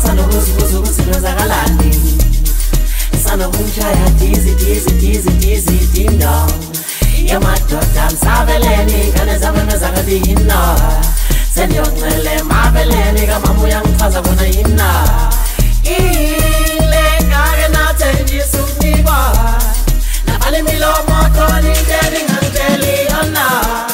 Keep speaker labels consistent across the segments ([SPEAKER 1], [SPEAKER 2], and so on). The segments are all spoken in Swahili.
[SPEAKER 1] sanokuzibuza ukuthi kwenzakalani. Sanokungishaya dizi ding dong. Yamadoda msabeleni ngane zami mezangathi yina. Seniyongcele mabeleni kamama uyangichaza bona yina. Ilengake nathenjisa ukunikwa. Nabale imilomo khona into engangitsheli yona.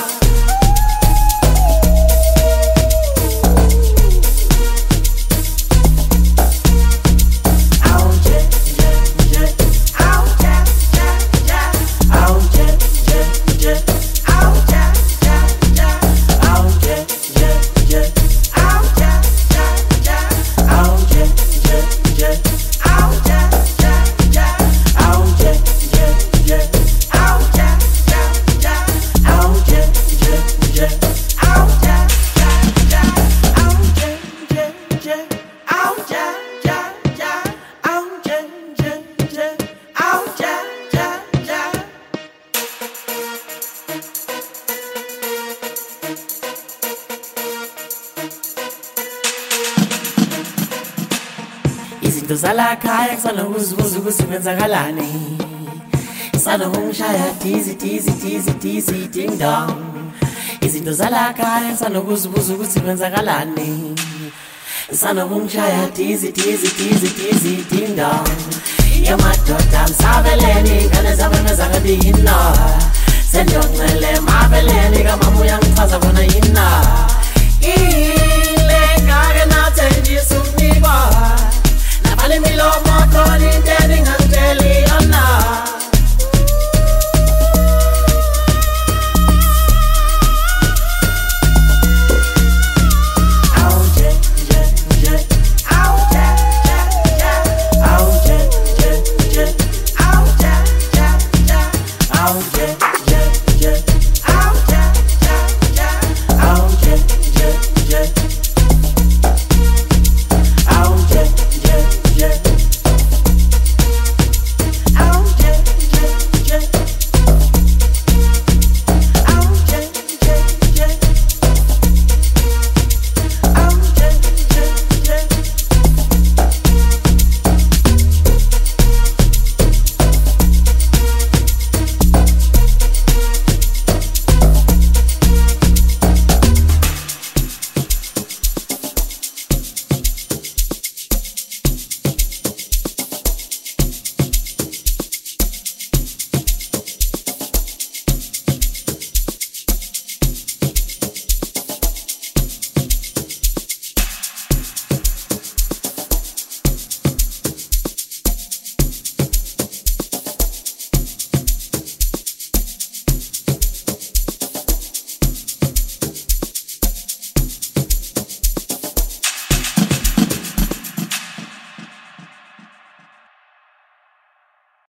[SPEAKER 1] Izinto zalakhaya kusanokuzibuza ukuthi kwenzakalani. Sanokungishaya dizi ding dong. Izinto zalakhaya kusanokuzibuza ukuthi kwenzakalani. Sanokungishaya dizi ding dong. Yamadoda msabeleni ngane zami mezangathi yina. Seniyongcele mabeleni kamama uyangichaza bona yina. Ilengake nathenjisa ukunikwa. Nabale imilomo khona into